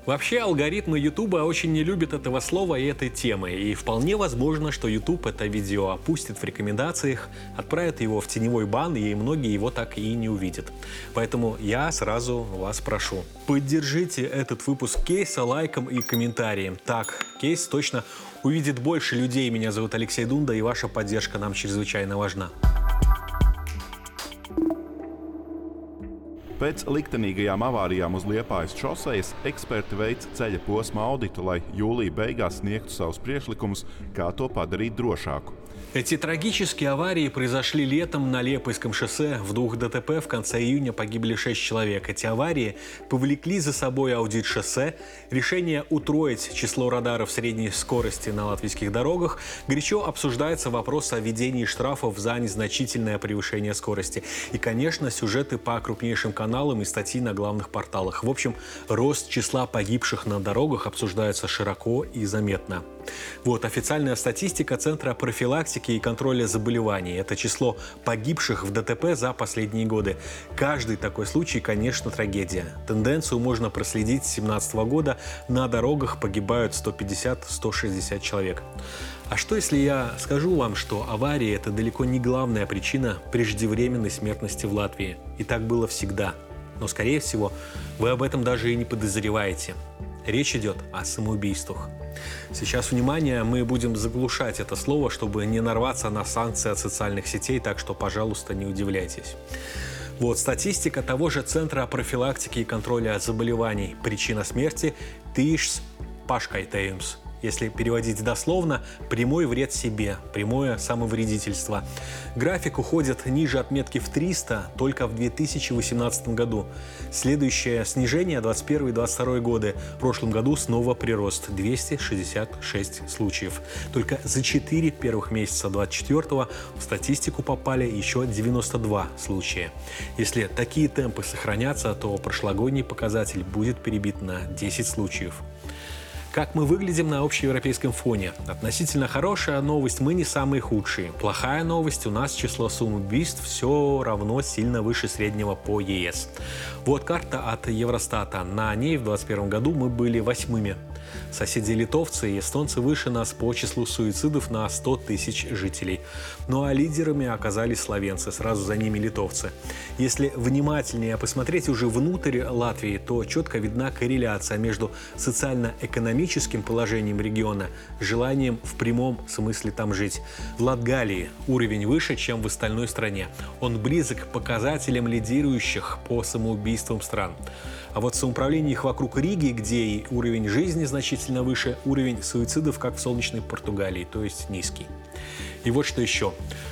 Вообще алгоритмы Ютуба очень не любят этого слова и этой темы, и вполне возможно, что Ютуб это видео опустит в рекомендациях, отправит его в теневой бан, и многие его так и не увидят. Поэтому я сразу вас прошу, поддержите этот выпуск кейса лайком и комментарием. Так, кейс точно увидит больше людей. Меня зовут Алексей Дунда, и ваша поддержка нам чрезвычайно важна. Pēc liktenīgajām avārijām uz Liepājas šosejas eksperti veica ceļa posma auditu, lai jūlija beigās sniegtu savus priekšlikumus, kā to padarīt drošāku. Эти трагические аварии произошли летом на Лепойском шоссе. В 2 ДТП в конце июня погибли 6 человек. Эти аварии повлекли за собой аудит шоссе. Решение утроить число радаров средней скорости на латвийских дорогах. Горячо обсуждается вопрос о введении штрафов за незначительное превышение скорости. И, конечно, сюжеты по крупнейшим каналам и статьи на главных порталах. В общем, рост числа погибших на дорогах обсуждается широко и заметно. Вот официальная статистика Центра профилактики и контроля заболеваний. Это число погибших в ДТП за последние годы. Каждый такой случай, конечно, трагедия. Тенденцию можно проследить с 2017 года. На дорогах погибают 150-160 человек. А что, если я скажу вам, что аварии – это далеко не главная причина преждевременной смертности в Латвии? И так было всегда. Но, скорее всего, вы об этом даже и не подозреваете. Речь идет о самоубийствах. Сейчас, внимание, мы будем заглушать это слово, чтобы не нарваться на санкции от социальных сетей, так что, пожалуйста, не удивляйтесь. Вот статистика того же Центра профилактики и контроля заболеваний. Причина смерти – тишс пашкайтеюмс. Если переводить дословно, прямой вред себе, прямое самовредительство. График уходит ниже отметки в 300 только в 2018 году. Следующее снижение 2021-2022 годы. В прошлом году снова прирост – 266 случаев. Только за 4 первых месяца 2024-го в статистику попали еще 92 случая. Если такие темпы сохранятся, то прошлогодний показатель будет перебит на 10 случаев. Как мы выглядим на общеевропейском фоне? Относительно хорошая новость – мы не самые худшие. Плохая новость – у нас число самоубийств все равно сильно выше среднего по ЕС. Вот карта от Евростата. На ней в 2021 году мы были 8-ми. Соседи литовцы и эстонцы выше нас по числу суицидов на 100 тысяч жителей. Ну а лидерами оказались словенцы, сразу за ними литовцы. Если внимательнее посмотреть уже внутрь Латвии, то четко видна корреляция между социально-экономическим положением региона, желанием в прямом смысле там жить. В Латгалии уровень выше, чем в остальной стране. Он близок к показателям лидирующих по самоубийствам стран. А вот в самоуправлении их вокруг Риги, где и уровень жизни значительно выше, уровень суицидов, как в солнечной Португалии, то есть низкий. И вот что еще.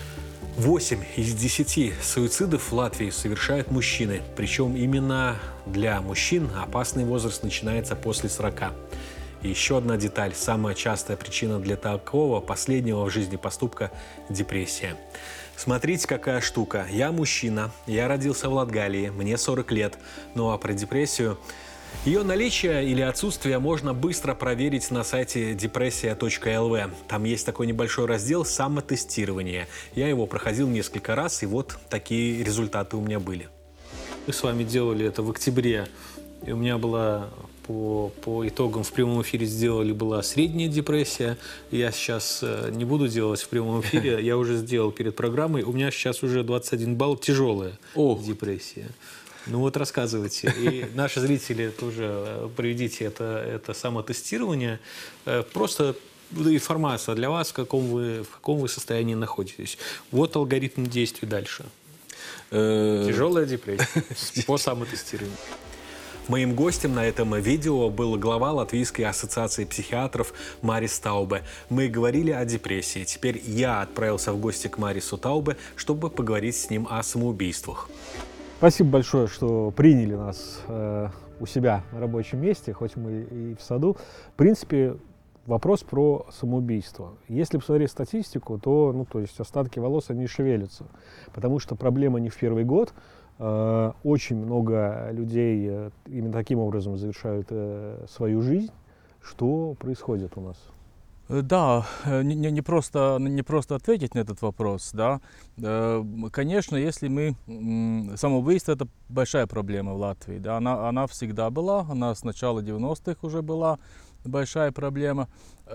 8 из 10 суицидов в Латвии совершают мужчины. Причем именно для мужчин опасный возраст начинается после 40. И еще одна деталь. Самая частая причина для такого последнего в жизни поступка – депрессия. Смотрите, какая штука. Я мужчина, я родился в Латгалии, мне 40 лет. Ну а про депрессию... Ее наличие или отсутствие можно быстро проверить на сайте depressia.lv. Там есть такой небольшой раздел «Самотестирование». Я его проходил несколько раз, и вот такие результаты у меня были. Мы с вами делали это в октябре, и у меня была... По итогам в прямом эфире была средняя депрессия. Я сейчас не буду делать в прямом эфире, я уже сделал перед программой. У меня сейчас уже 21 балл тяжелая депрессия. Ну вот рассказывайте. И наши зрители тоже проведите это самотестирование. Просто информация для вас, в каком вы состоянии находитесь. Вот алгоритм действий дальше. Тяжелая депрессия по самотестированию. Моим гостем на этом видео был глава Латвийской ассоциации психиатров Марис Таубе. Мы говорили о депрессии. Теперь я отправился в гости к Марису Таубе, чтобы поговорить с ним о самоубийствах. Спасибо большое, что приняли нас у себя на рабочем месте, хоть мы и в саду. В принципе, вопрос про самоубийство. Если посмотреть статистику, то, остатки волос, они шевелятся. Потому что проблема не в первый год. Очень много людей именно таким образом завершают свою жизнь. Что происходит у нас? Да, не просто ответить на этот вопрос, да. Конечно, если мы... Самоубийство — это большая проблема в Латвии, да. Она всегда была, она с начала 90-х уже была большая проблема.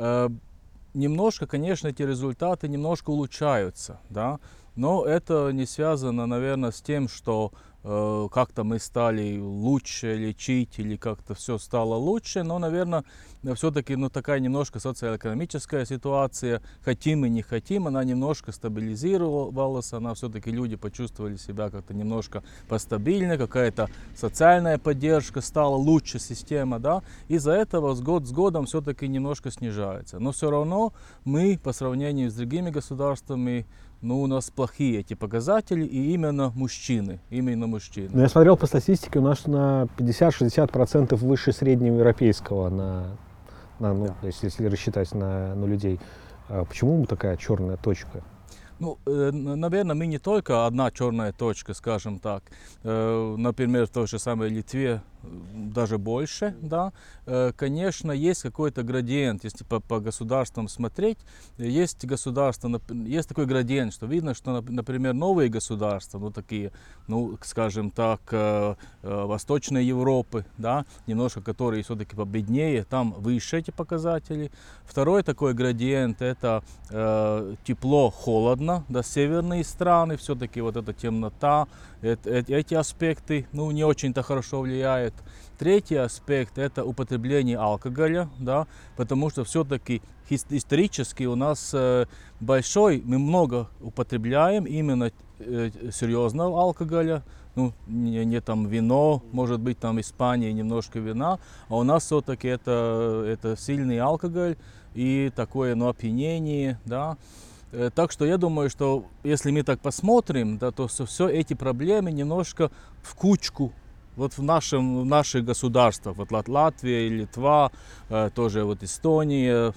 Немножко, конечно, эти результаты немножко улучшаются, да. Но это не связано, наверное, с тем, что как-то мы стали лучше лечить или как-то все стало лучше, но, наверное, все-таки такая немножко социально-экономическая ситуация, хотим и не хотим, она немножко стабилизировалась, она все-таки люди почувствовали себя как-то немножко постабильнее, какая-то социальная поддержка стала лучше, система, да, из-за этого год с годом все-таки немножко снижается. Но все равно мы по сравнению с другими государствами, у нас плохие эти показатели, и именно мужчины. Но я смотрел по статистике, у нас на 50-60% выше среднего европейского, то есть если рассчитать на людей. Почему такая черная точка? Наверное, мы не только одна черная точка, скажем так. Например, в той же самой Литве даже больше, да. Конечно, есть какой-то градиент, если по государствам смотреть, есть государства, есть такой градиент, что видно, что, например, новые государства, такие, скажем так, Восточной Европы, да, немножко, которые все-таки победнее, там выше эти показатели. Второй такой градиент — это тепло-холодно, да, северные страны, все-таки вот эта темнота, эти аспекты, не очень-то хорошо влияют. Третий аспект — это употребление алкоголя, да, потому что все-таки исторически у нас мы много употребляем именно серьезного алкоголя, не там вино, может быть там Испания немножко вина, а у нас все-таки это сильный алкоголь и такое, опьянение, да. Так что я думаю, что если мы так посмотрим, да, то все эти проблемы немножко в кучку. Вот в наших государствах, вот Латвия, Литва, тоже вот Эстония,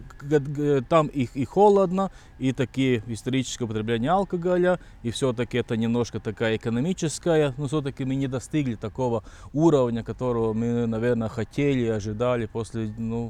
там их и холодно, и такие историческое употребление алкоголя, и все-таки это немножко такая экономическая, но все-таки мы не достигли такого уровня, которого мы, наверное, хотели и ожидали после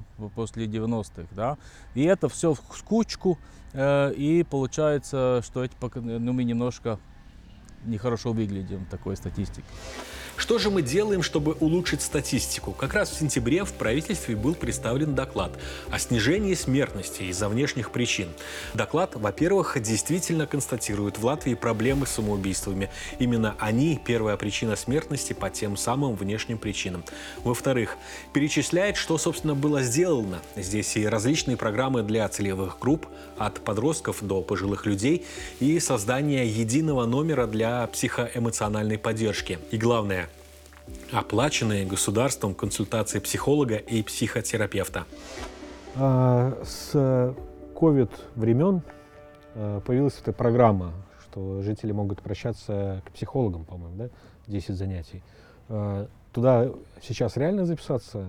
90-х, да. И это все в кучку, и получается, что мы немножко нехорошо выглядим в такой статистике. Что же мы делаем, чтобы улучшить статистику? Как раз в сентябре в правительстве был представлен доклад о снижении смертности из-за внешних причин. Доклад, во-первых, действительно констатирует в Латвии проблемы с самоубийствами. Именно они – первая причина смертности по тем самым внешним причинам. Во-вторых, перечисляет, что, собственно, было сделано. Здесь и различные программы для целевых групп, от подростков до пожилых людей, и создание единого номера для психоэмоциональной поддержки. И главное, оплаченные государством консультации психолога и психотерапевта. С ковид времен появилась эта программа, что жители могут обращаться к психологам, по-моему, да? 10 занятий. Туда сейчас реально записаться?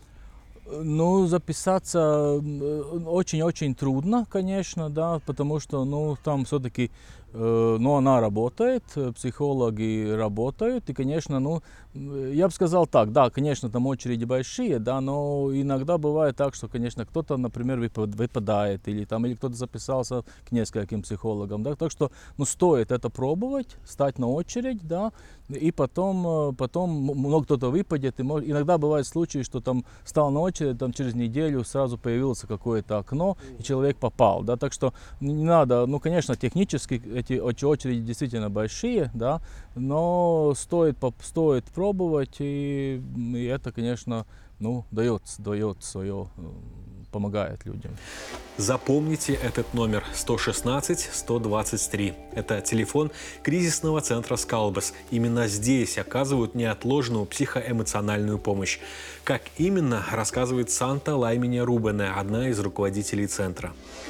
Записаться очень-очень трудно, конечно, да, потому что, там все-таки, она работает, психологи работают, и, конечно, я бы сказал так, да, конечно, там очереди большие, да, но иногда бывает так, что, конечно, кто-то, например, выпадает, или кто-то записался к нескольким психологам, да, так что, стоит это пробовать, стать на очередь, да, и потом кто-то выпадет, и иногда бывают случаи, что там стал на очередь, там через неделю сразу появилось какое-то окно, и человек попал, да, так что не надо, конечно, технически эти очереди действительно большие, да, но стоит пробовать, и это, конечно, дает свое, помогает людям. Запомните этот номер 116-123. Это телефон кризисного центра Скалбас. Именно здесь оказывают неотложную психоэмоциональную помощь. Как именно, рассказывает Санта Лайминя Рубене, одна из руководителей центра.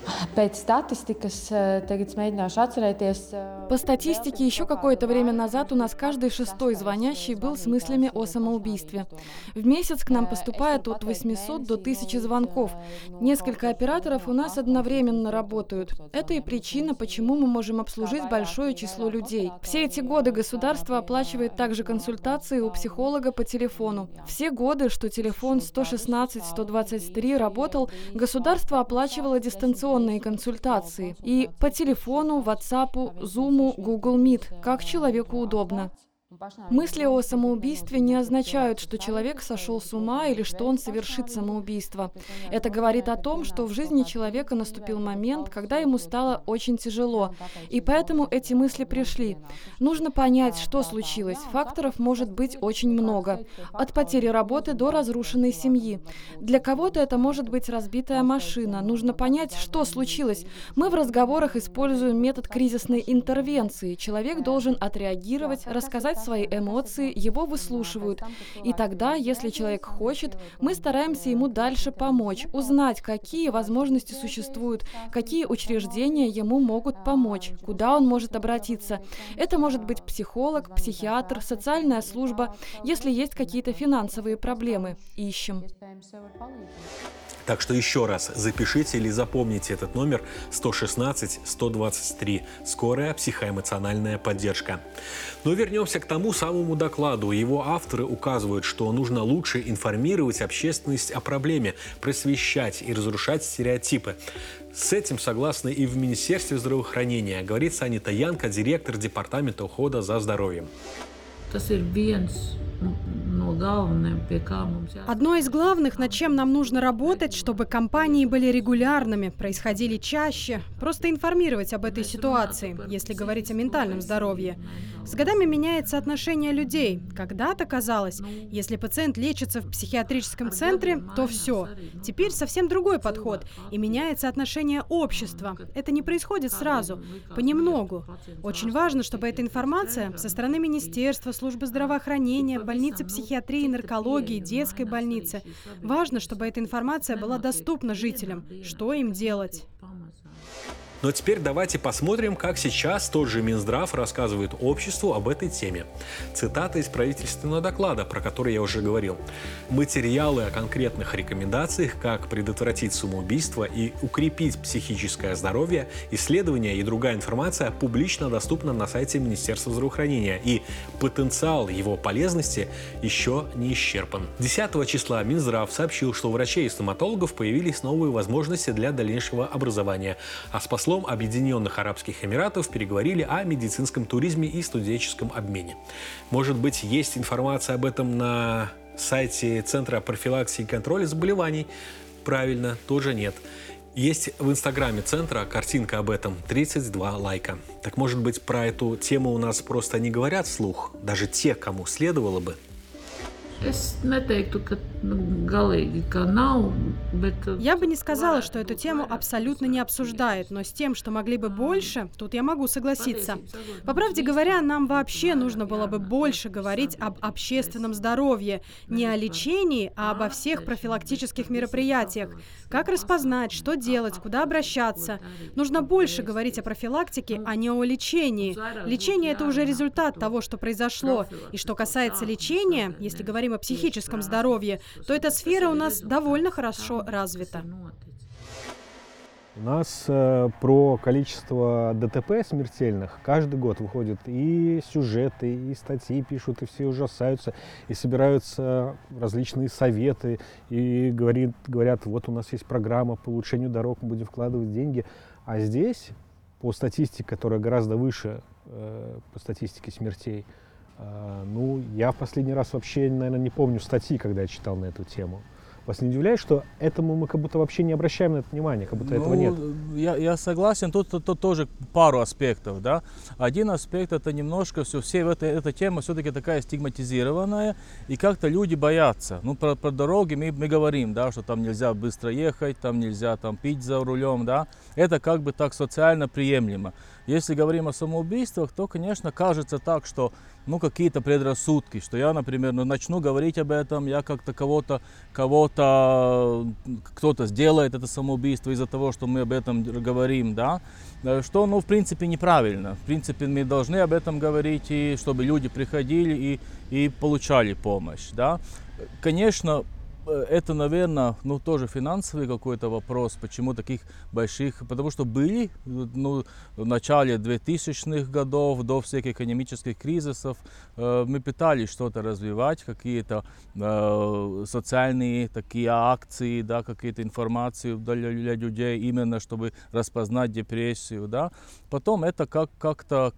По статистике, еще какое-то время назад у нас каждый 6-й звонящий был с мыслями о самоубийстве. В месяц к нам поступает от 800 до 1000 звонков. Несколько операторов у нас одновременно работают. Это и причина, почему мы можем обслужить большое число людей. Все эти годы государство оплачивает также консультации у психолога по телефону. Все годы, что телефон 116-123 работал, государство оплачивало дистанционные консультации. И по телефону, WhatsApp, Zoom, Google Meet, как человеку удобно. Мысли о самоубийстве не означают, что человек сошел с ума или что он совершит самоубийство. Это говорит о том, что в жизни человека наступил момент, когда ему стало очень тяжело, и поэтому эти мысли пришли. Нужно понять, что случилось. Факторов может быть очень много. От потери работы до разрушенной семьи. Для кого-то это может быть разбитая машина. Нужно понять, что случилось. Мы в разговорах используем метод кризисной интервенции. Человек должен отреагировать, рассказать свои эмоции, его выслушивают. И тогда, если человек хочет, мы стараемся ему дальше помочь, узнать, какие возможности существуют, какие учреждения ему могут помочь, куда он может обратиться. Это может быть психолог, психиатр, социальная служба. Если есть какие-то финансовые проблемы, ищем. Так что еще раз запишите или запомните этот номер 116-123. Скорая психоэмоциональная поддержка. Но вернемся к тому самому докладу. Его авторы указывают, что нужно лучше информировать общественность о проблеме, просвещать и разрушать стереотипы. С этим согласны и в Министерстве здравоохранения, говорит Санита Янка, директор Департамента ухода за здоровьем. Одно из главных, над чем нам нужно работать, чтобы кампании были регулярными, происходили чаще, просто информировать об этой ситуации, если говорить о ментальном здоровье. С годами меняется отношение людей. Когда-то казалось, если пациент лечится в психиатрическом центре, то все. Теперь совсем другой подход, и меняется отношение общества. Это не происходит сразу, понемногу. Очень важно, чтобы эта информация со стороны министерства, службы здравоохранения, больницы психиатрии, наркологии, детской больницы. Важно, чтобы эта информация была доступна жителям. Что им делать? Но теперь давайте посмотрим, как сейчас тот же Минздрав рассказывает обществу об этой теме. Цитата из правительственного доклада, про который я уже говорил. Материалы о конкретных рекомендациях, как предотвратить самоубийство и укрепить психическое здоровье, исследования и другая информация публично доступна на сайте Министерства здравоохранения, и потенциал его полезности еще не исчерпан. 10 числа Минздрав сообщил, что у врачей и стоматологов появились новые возможности для дальнейшего образования, а с послом Объединенных Арабских Эмиратов переговорили о медицинском туризме и студенческом обмене. Может быть, есть информация об этом на сайте Центра профилактики и контроля заболеваний? Правильно, тоже нет. Есть в инстаграме центра картинка об этом, 32 лайка. Так может быть, про эту тему у нас просто не говорят вслух, даже те, кому следовало бы? Я бы не сказала, что эту тему абсолютно не обсуждают, но с тем, что могли бы больше, тут я могу согласиться. По правде говоря, нам вообще нужно было бы больше говорить об общественном здоровье, не о лечении, а обо всех профилактических мероприятиях. Как распознать, что делать, куда обращаться. Нужно больше говорить о профилактике, а не о лечении. Лечение – это уже результат того, что произошло. И что касается лечения, если говорим о психическом здоровье, то эта сфера у нас довольно хорошо развита. У нас про количество ДТП смертельных каждый год выходят и сюжеты, и статьи пишут, и все ужасаются, и собираются различные советы, и говорят, вот у нас есть программа по улучшению дорог, мы будем вкладывать деньги. А здесь, по статистике, которая гораздо выше по статистике смертей, я в последний раз вообще, наверное, не помню статьи, когда я читал на эту тему. Вас не удивляет, что этому мы как будто вообще не обращаем на это внимание, как будто этого нет? Я согласен, тут тоже пару аспектов, да. Один аспект — это немножко эта тема все-таки такая стигматизированная, и как-то люди боятся. Про дороги мы говорим, да, что там нельзя быстро ехать, там нельзя пить за рулем, да. Это как бы так социально приемлемо. Если говорим о самоубийствах, то, конечно, кажется так, что ну, какие-то предрассудки, что я, например, начну говорить об этом, я как-то кто-то сделает это самоубийство из-за того, что мы об этом говорим, да, что, ну, в принципе, неправильно. В принципе, мы должны об этом говорить, и чтобы люди приходили и получали помощь, да. Конечно, это, наверное, ну, тоже финансовый какой-то вопрос, почему таких больших, потому что были, ну, в начале 2000-х годов, до всех экономических кризисов, мы пытались что-то развивать, какие-то социальные такие акции, да, какие-то информацию для людей, именно чтобы распознать депрессию, да. Потом это как-то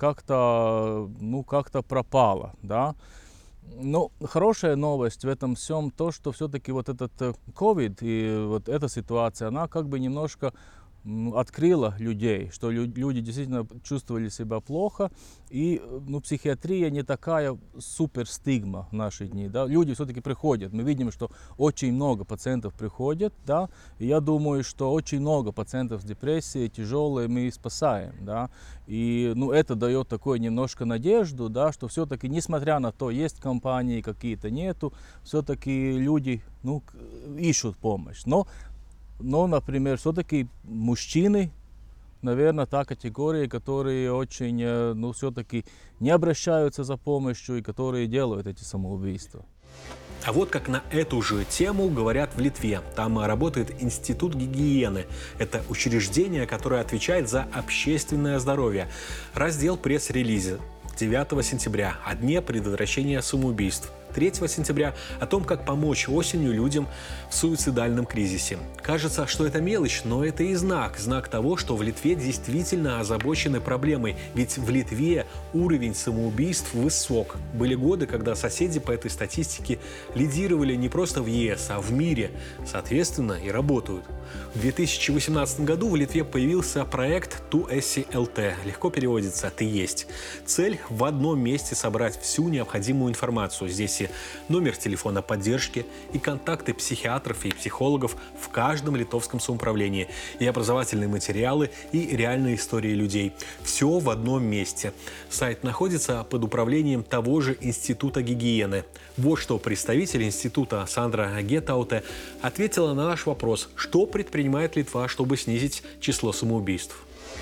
пропало, да. Ну, хорошая новость в этом всем то, что все-таки вот этот COVID и вот эта ситуация, она как бы немножко открыла людей, что люди действительно чувствовали себя плохо, и, ну, психиатрия не такая супер стигма в наши дни, да, люди все-таки приходят, мы видим, что очень много пациентов приходят, да, и я думаю, что очень много пациентов с депрессией тяжелой мы спасаем, да, и, ну, это дает такую немножко надежду, да, что все-таки, несмотря на то, есть компании какие-то, нету, все-таки люди, ну, ищут помощь, но, например, все-таки мужчины, наверное, та категория, которые очень, ну, все-таки не обращаются за помощью и которые делают эти самоубийства. А вот как на эту же тему говорят в Литве. Там работает Институт гигиены. Это учреждение, которое отвечает за общественное здоровье. Раздел пресс-релиза 9 сентября о дне предотвращения самоубийств. 3 сентября о том, как помочь осенью людям в суицидальном кризисе. Кажется, что это мелочь, но это и знак того, что в Литве действительно озабочены проблемой. Ведь в Литве уровень самоубийств высок. Были годы, когда соседи по этой статистике лидировали не просто в ЕС, а в мире. Соответственно, и работают. В 2018 году в Литве появился проект «Tu esi LT». Легко переводится «Ты есть». Цель – в одном месте собрать всю необходимую информацию. Здесь и номер телефона поддержки, и контакты психиатров и психологов в каждом литовском самоуправлении, и образовательные материалы, и реальные истории людей. Все в одном месте. Сайт находится под управлением того же Института гигиены. Вот что представитель института Сандра Гетауте ответила на наш вопрос, что предпринимает Литва, чтобы снизить число самоубийств.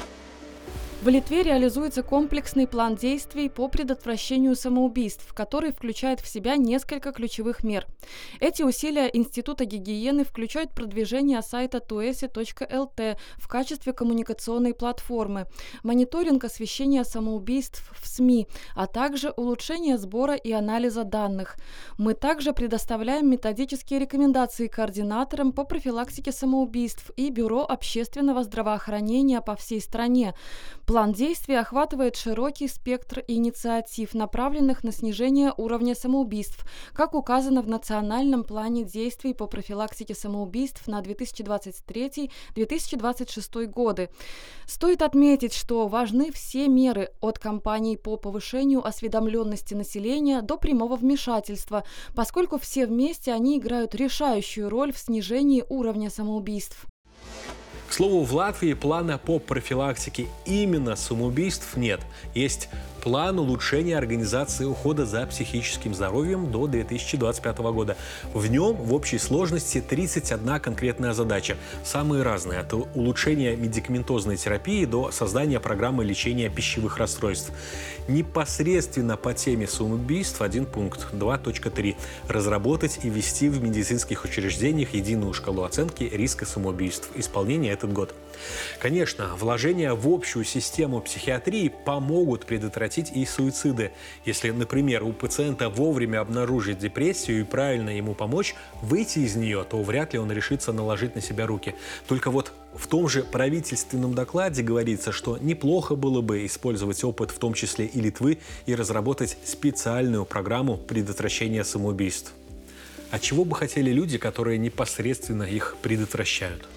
В Литве реализуется комплексный план действий по предотвращению самоубийств, который включает в себя несколько ключевых мер. Эти усилия Института гигиены включают продвижение сайта tuesi.lt в качестве коммуникационной платформы, мониторинг освещения самоубийств в СМИ, а также улучшение сбора и анализа данных. Мы также предоставляем методические рекомендации координаторам по профилактике самоубийств и Бюро общественного здравоохранения по всей стране. План действий охватывает широкий спектр инициатив, направленных на снижение уровня самоубийств, как указано в Национальном плане действий по профилактике самоубийств на 2023-2026 годы. Стоит отметить, что важны все меры от кампаний по повышению осведомленности населения до прямого вмешательства, поскольку все вместе они играют решающую роль в снижении уровня самоубийств. К слову, в Латвии плана по профилактике именно самоубийств нет. Есть план улучшения организации ухода за психическим здоровьем до 2025 года. В нем в общей сложности 31 конкретная задача. Самые разные, от улучшения медикаментозной терапии до создания программы лечения пищевых расстройств. Непосредственно по теме самоубийств один пункт, 2.3. Разработать и ввести в медицинских учреждениях единую шкалу оценки риска самоубийств. Исполнение этот год. Конечно, вложения в общую систему психиатрии помогут предотвратить и суициды. Если, например, у пациента вовремя обнаружить депрессию и правильно ему помочь выйти из нее, то вряд ли он решится наложить на себя руки. Только вот в том же правительственном докладе говорится, что неплохо было бы использовать опыт, в том числе и Литвы, и разработать специальную программу предотвращения самоубийств. А чего бы хотели люди, которые непосредственно их предотвращают?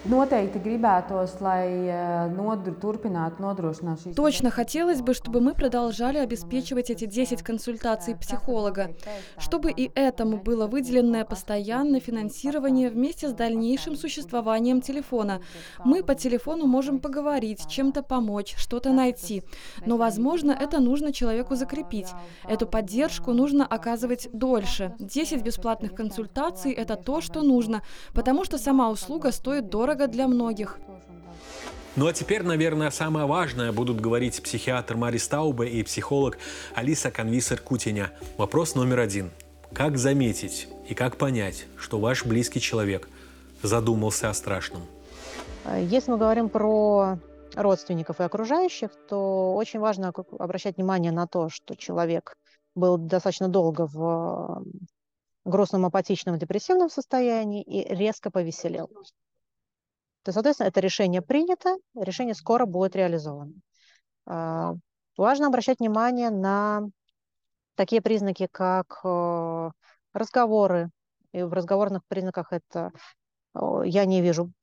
Noteikti gribētos, lai turpinātu nodrošināt šīs. Точно хотелось бы, чтобы мы продолжали обеспечивать эти 10 консультаций психолога, чтобы и этому было выделенное постоянное финансирование вместе с дальнейшим существованием телефона. Мы по телефону можем поговорить, чем-то помочь, что-то найти. Но, возможно, это нужно человеку закрепить. Эту поддержку нужно оказывать дольше. 10 бесплатных консультаций – это то, что нужно, потому что сама услуга стоит дорого для многих. Ну а теперь, наверное, самое важное будут говорить психиатр Марис Таубе и психолог Алиса Канвисер-Кутиня. Вопрос номер 1. Как заметить и как понять, что ваш близкий человек задумался о страшном? Если мы говорим про родственников и окружающих, то очень важно обращать внимание на то, что человек был достаточно долго в грустном, апатичном, депрессивном состоянии и резко повеселел. То, соответственно, это решение принято, решение скоро будет реализовано. Важно обращать внимание на такие признаки, как разговоры. И в разговорных признаках это «я не вижу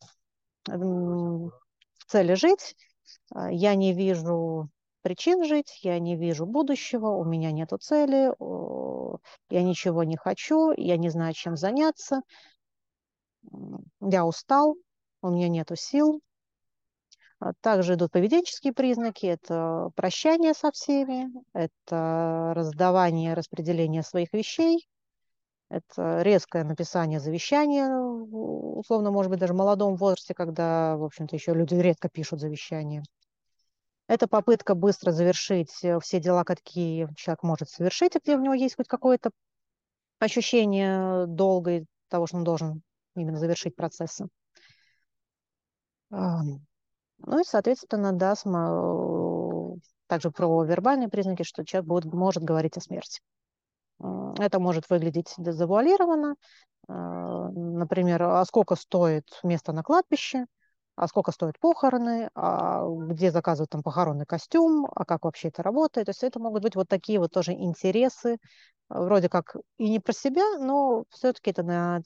цели жить», «я не вижу причин жить», «я не вижу будущего», «у меня нету цели», «я ничего не хочу», «я не знаю, чем заняться», «я устал», «у меня нету сил». Также идут поведенческие признаки. Это прощание со всеми, это раздавание, распределение своих вещей, это резкое написание завещания, условно, может быть, даже в молодом возрасте, когда, в общем-то, еще люди редко пишут завещания. Это попытка быстро завершить все дела, какие человек может совершить, и где у него есть хоть какое-то ощущение долга того, что он должен именно завершить процессы. Ну и, соответственно, да, также про вербальные признаки, что человек может говорить о смерти. Это может выглядеть завуалированно. Например, а сколько стоит место на кладбище, а сколько стоят похороны, а где заказывают там похоронный костюм, а как вообще это работает. То есть это могут быть вот такие вот тоже интересы, вроде как и не про себя, но все-таки это на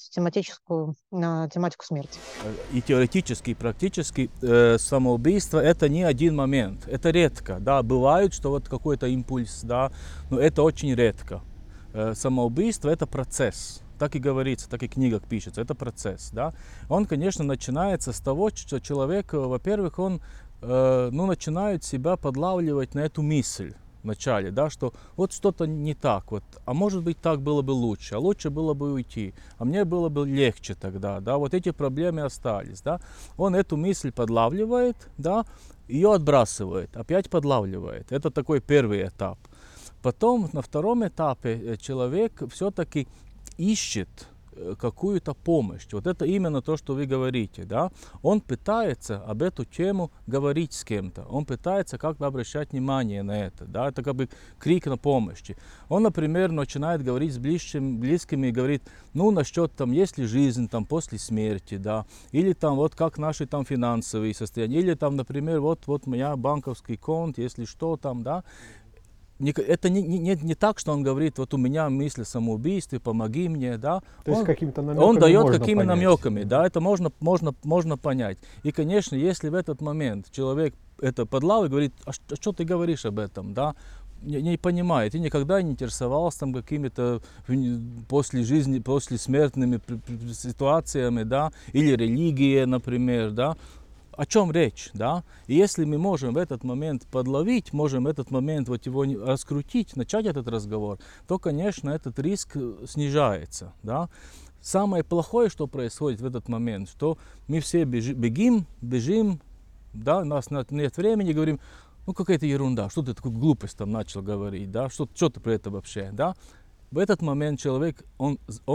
тематику смерти. И теоретически, и практически самоубийство – это не один момент, это редко. Да, бывает, что вот какой-то импульс, да, но это очень редко. Самоубийство – это процесс. Так и говорится, так и в книгах пишется, это процесс. Да? Он, конечно, начинается с того, что человек, во-первых, он начинает себя подлавливать на эту мысль вначале, да, что вот что-то не так, вот, а может быть так было бы лучше, а лучше было бы уйти, а мне было бы легче тогда, да, вот эти проблемы остались, да. Он эту мысль подлавливает, да, ее отбрасывает, опять подлавливает. Это такой первый этап. Потом на втором этапе человек все-таки ищет какую-то помощь. Вот это именно то, что вы говорите, да. Он пытается об эту тему говорить с кем-то. Он пытается как бы обращать внимание на это, да. Это как бы крик на помощи. Он, например, начинает говорить с близкими и говорит, ну, насчет там, есть ли жизнь там после смерти, да, или там вот как наши там финансовые состояния, или там, например, вот у меня банковский конт, если что там, да. Это не так, что он говорит, вот у меня мысль о самоубийстве, помоги мне, да. То есть какими-то намеками он дает можно какими понять. намеками, да, это можно понять. И, конечно, если в этот момент человек это подлавит, говорит, а что ты говоришь об этом, да, не понимает, и никогда не интересовался там какими-то после смертными ситуациями, да, или религией, например, да. О чем речь, да? И если мы можем в этот момент подловить, можем в этот момент вот его раскрутить, начать этот разговор, то, конечно, этот риск снижается, да? Самое плохое, что происходит в этот момент, что мы все бежим, да, у нас нет времени, говорим, ну какая-то ерунда, что ты такую глупость там начал говорить, да, что ты про это вообще, да? В этот момент человек, он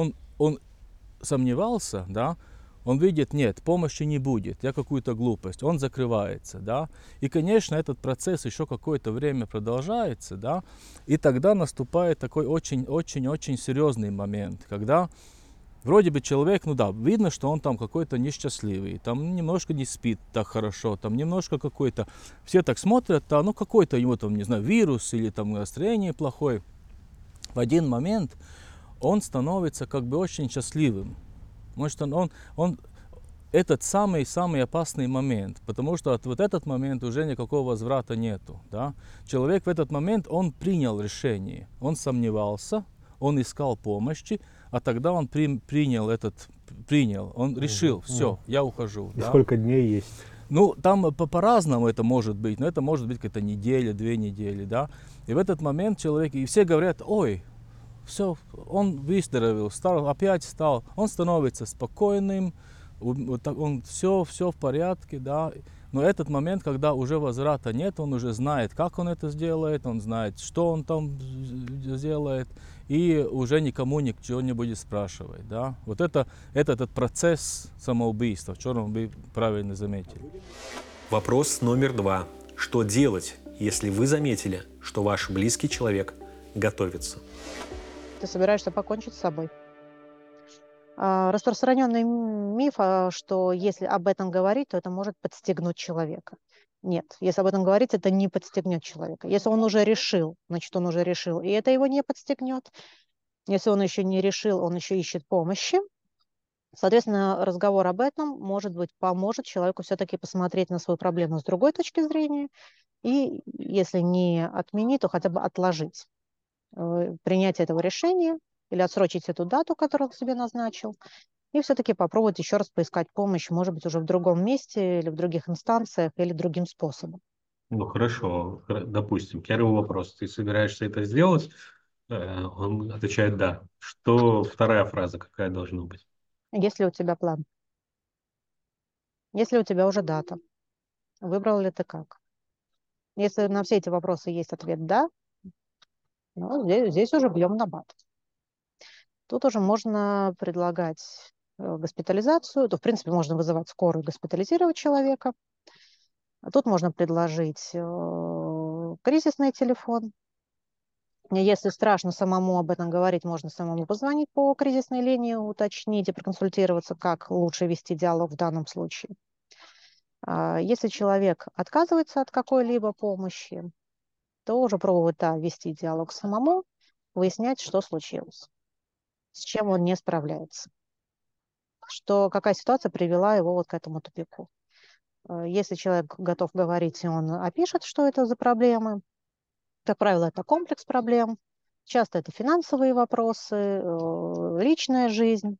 сомневался, да, он видит, нет, помощи не будет, я какую-то глупость, он закрывается, да. И, конечно, этот процесс еще какое-то время продолжается, да. И тогда наступает такой очень-очень-очень серьезный момент, когда вроде бы человек, ну да, видно, что он там какой-то несчастливый, там немножко не спит так хорошо, там немножко какой-то, все так смотрят, а ну какой-то у него там, не знаю, вирус или там настроение плохое. В один момент он становится как бы очень счастливым. Может, этот самый опасный момент, потому что от вот этот момент уже никакого возврата нету, да. Человек в этот момент, он принял решение, он сомневался, он искал помощи, а тогда он принял, он решил, все, я ухожу. И да. сколько дней есть? Ну, там по-разному это может быть, но это может быть какая-то неделя, 2 недели, да. И в этот момент человек, и все говорят, ой, все, он выздоровел, опять стал, он становится спокойным, он все в порядке, да. Но этот момент, когда уже возврата нет, он уже знает, как он это сделает, он знает, что он там сделает, и уже никому ничего не будет спрашивать, да. Вот этот процесс самоубийства, в чем вы правильно заметили. Вопрос номер 2. Что делать, если вы заметили, что ваш близкий человек готовится? Ты собираешься покончить с собой. Распространенный миф, что если об этом говорить, то это может подстегнуть человека. Нет, если об этом говорить, это не подстегнет человека. Если он уже решил, значит, он уже решил, и это его не подстегнет. Если он еще не решил, он еще ищет помощи. Соответственно, разговор об этом, может быть, поможет человеку все-таки посмотреть на свою проблему с другой точки зрения. И если не отменить, то хотя бы отложить принятие этого решения или отсрочить эту дату, которую он себе назначил, и все-таки попробовать еще раз поискать помощь, может быть, уже в другом месте или в других инстанциях или другим способом. Ну хорошо, допустим, первый вопрос. Ты собираешься это сделать? Он отвечает «да». Что вторая фраза какая должна быть? Есть ли у тебя план? Есть ли у тебя уже дата? Выбрал ли ты как? Если на все эти вопросы есть ответ «да», ну, здесь уже бьем на бат. Тут уже можно предлагать госпитализацию, то, в принципе, можно вызывать скорую и госпитализировать человека. А тут можно предложить кризисный телефон. Если страшно самому об этом говорить, можно самому позвонить по кризисной линии, уточнить и проконсультироваться, как лучше вести диалог в данном случае. Если человек отказывается от какой-либо помощи, то уже пробовать вести диалог самому, выяснять, что случилось, с чем он не справляется, какая ситуация привела его вот к этому тупику. Если человек готов говорить, и он опишет, что это за проблемы, как правило, это комплекс проблем, часто это финансовые вопросы, личная жизнь,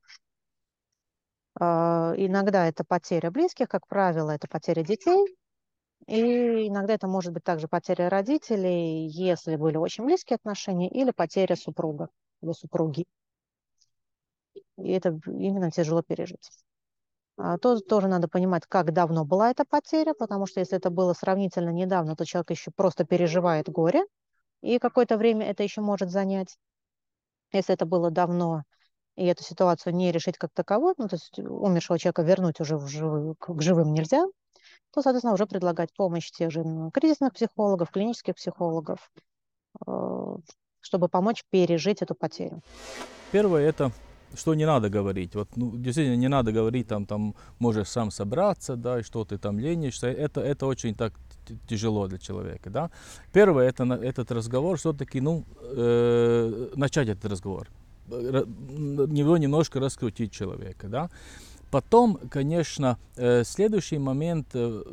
иногда это потеря близких, как правило, это потеря детей, и иногда это может быть также потеря родителей, если были очень близкие отношения, или потеря супруга или супруги. И это именно тяжело пережить. Тоже надо понимать, как давно была эта потеря, потому что если это было сравнительно недавно, то человек еще просто переживает горе, и какое-то время это еще может занять. Если это было давно, и эту ситуацию не решить как таковую, ну, то есть умершего человека вернуть уже к живым нельзя, то, соответственно, уже предлагать помощь тех же кризисных психологов, клинических психологов, чтобы помочь пережить эту потерю. Первое это, что не надо говорить. Вот, действительно, не надо говорить, там можешь сам собраться, да, и что ты там ленишься. Это очень так тяжело для человека, да. Первое, этот разговор все-таки, начать этот разговор. Его немножко раскрутить человека, да. Потом, конечно, следующий момент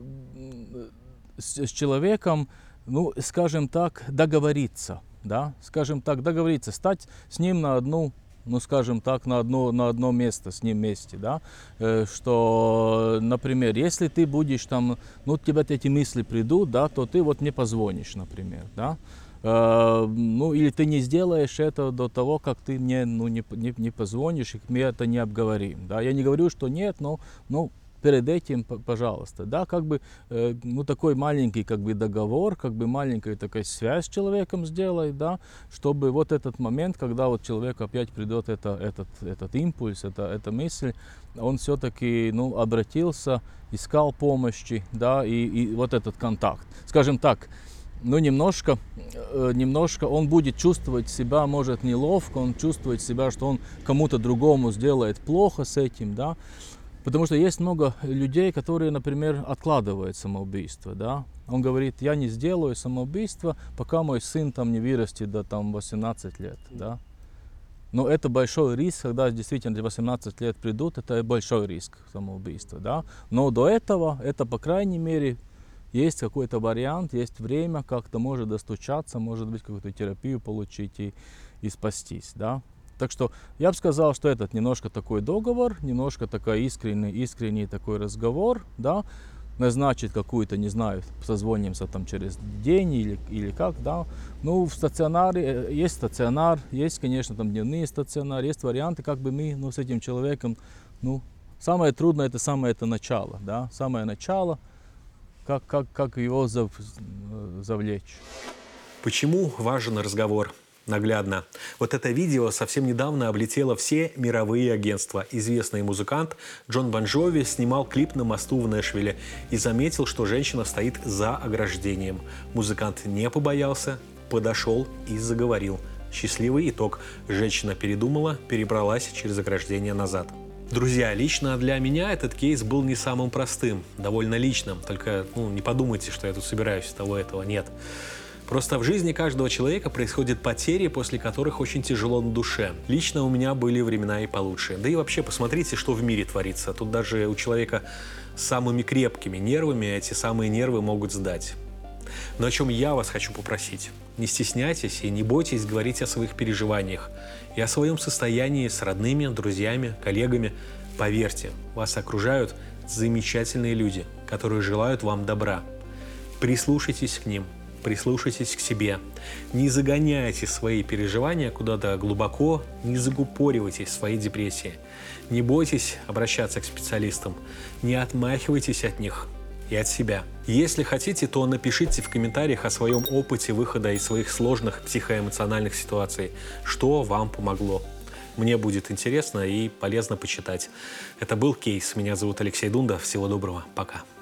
с человеком, скажем так, договориться, да, стать с ним на одну, на одно место, с ним вместе, да, что, например, если ты будешь там, тебе эти мысли придут, да, то ты вот мне позвонишь, например, да, или ты не сделаешь это до того, как ты мне, не позвонишь, и мы это не обговорим, да, я не говорю, что нет, но перед этим, пожалуйста, да, такой маленький, договор, маленькая такая связь с человеком сделай, да, чтобы вот этот момент, когда вот человек опять придет этот импульс, эта мысль, он все-таки, обратился, искал помощи, да, и вот этот контакт, скажем так, немножко он будет чувствовать себя, может, неловко, он чувствует себя, что он кому-то другому сделает плохо с этим, да. Потому что есть много людей, которые, например, откладывают самоубийство, да. Он говорит, я не сделаю самоубийство, пока мой сын там не вырастет до 18 лет, да. Но это большой риск, когда действительно 18 лет придут, это большой риск самоубийства, да. Но до этого, это, по крайней мере, есть какой-то вариант, есть время, как-то может достучаться, может быть, какую-то терапию получить и спастись, да. Так что я бы сказал, что этот немножко такой договор, немножко такой искренний такой разговор, да, назначить какую-то, не знаю, созвонимся там через день или как, да. Ну, в стационаре, есть стационар, есть, конечно, там дневные стационары, есть варианты, как бы мы, ну, с этим человеком, ну, самое трудное, это самое это начало, да, самое начало, как его завлечь. Почему важен разговор? Наглядно. Вот это видео совсем недавно облетело все мировые агентства. Известный музыкант Джон Бон Джови снимал клип на мосту в Нэшвилле и заметил, что женщина стоит за ограждением. Музыкант не побоялся, подошел и заговорил. Счастливый итог. Женщина передумала, перебралась через ограждение назад. Друзья, лично для меня этот кейс был не самым простым, довольно личным. Только не подумайте, что я тут собираюсь того этого. Нет. Просто в жизни каждого человека происходят потери, после которых очень тяжело на душе. Лично у меня были времена и получше. Да и вообще посмотрите, что в мире творится. Тут даже у человека с самыми крепкими нервами эти самые нервы могут сдать. Но о чем я вас хочу попросить. Не стесняйтесь и не бойтесь говорить о своих переживаниях и о своем состоянии с родными, друзьями, коллегами. Поверьте, вас окружают замечательные люди, которые желают вам добра. Прислушайтесь к ним. Прислушайтесь к себе. Не загоняйте свои переживания куда-то глубоко, не закупоривайтесь в своей депрессии. Не бойтесь обращаться к специалистам. Не отмахивайтесь от них и от себя. Если хотите, то напишите в комментариях о своем опыте выхода из своих сложных психоэмоциональных ситуаций, что вам помогло. Мне будет интересно и полезно почитать. Это был кейс. Меня зовут Алексей Дунда. Всего доброго. Пока.